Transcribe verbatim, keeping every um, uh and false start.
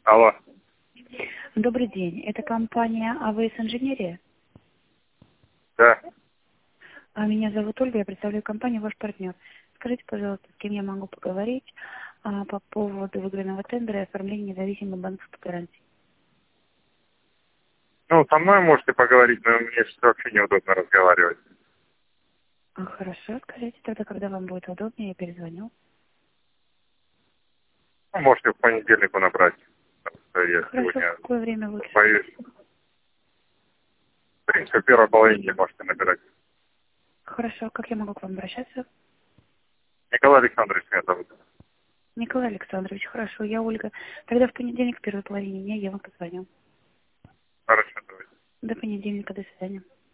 Алло. Добрый день. Это компания АВС Инженерия. Да. А меня зовут Ольга, я представляю компанию «Ваш партнер». Скажите, пожалуйста, с кем я могу поговорить а, по поводу выигранного тендера и оформления независимой банковской гарантии? Ну, со мной можете поговорить, но мне сейчас вообще неудобно разговаривать. А, хорошо, скажите тогда, когда вам будет удобнее, я перезвоню. Ну, можете в понедельник набрать. Потому что я Хорошо, в сегодня какое время лучше? боюсь. В принципе, в первой половине можете набирать. Хорошо, как я могу к вам обращаться? Николай Александрович меня зовут. Николай Александрович, хорошо, я Ольга. Тогда в понедельник, в первой половине дня я вам позвоню. Хорошо, давайте. До понедельника, до свидания.